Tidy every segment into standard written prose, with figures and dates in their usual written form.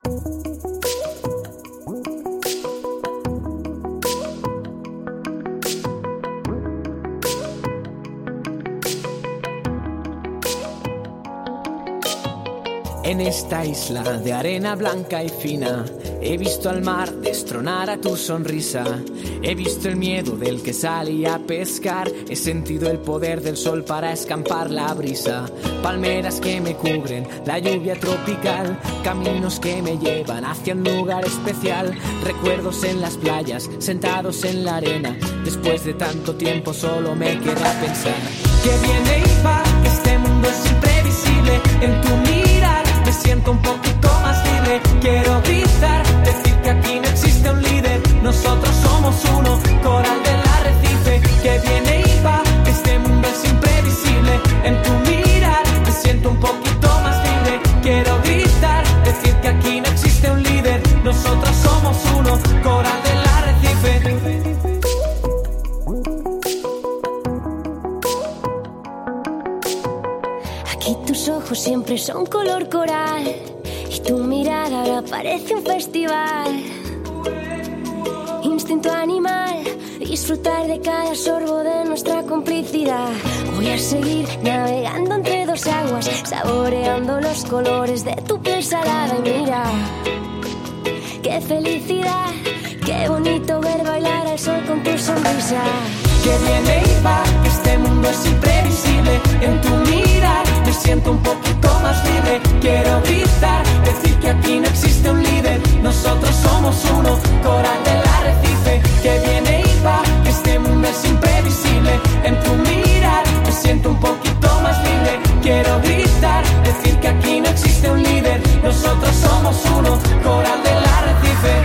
En esta isla de arena blanca y fina, he visto al mar destronar a tu sonrisa. He visto el miedo del que salía a pescar. He sentido el poder del sol para escampar la brisa. Palmeras que me cubren, la lluvia tropical. Caminos que me llevan hacia un lugar especial. Recuerdos en las playas, sentados en la arena. Después de tanto tiempo solo me queda pensar que viene y va, que este mundo es imprevisible. En tu mirar me siento un poquito más libre. Quiero gritar, decir que aquí no existe un líder. Nosotros somos uno, coral del arrecife. Que viene y va, que este mundo es imprevisible. En tu mirar me siento un poquito más libre. Quiero gritar, decir que aquí no existe un líder. Nosotros somos uno, coral del arrecife. Aquí tus ojos siempre son color coral y tu mirada ahora parece un festival. Instinto animal, disfrutar de cada sorbo de nuestra complicidad. Voy a seguir navegando entre dos aguas, saboreando los colores de tu piel salada. Y mira, qué felicidad, qué bonito ver bailar al sol con tu sonrisa. Que viene y va, que este mundo es imprevisible. En tu mirar me siento un poquito más libre. Quiero gritar, decir que aquí no existe un líder. Nosotros somos uno, coral del arrecife. Que viene y va, que este mundo es imprevisible. En tu mirar me siento un poquito más libre. Quiero gritar, decir que aquí no existe un líder. Nosotros somos uno, coral del arrecife.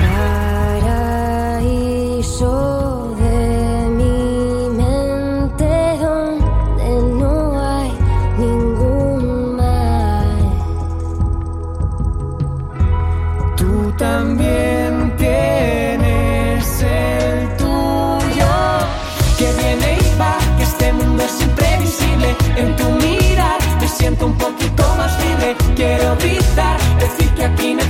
Paraíso de mi mente donde no hay ningún mal. Tú también tienes el tuyo. Que viene y va, que este mundo es imprevisible. En tu mirar me siento un poquito más libre. Quiero gritar, decir que aquí no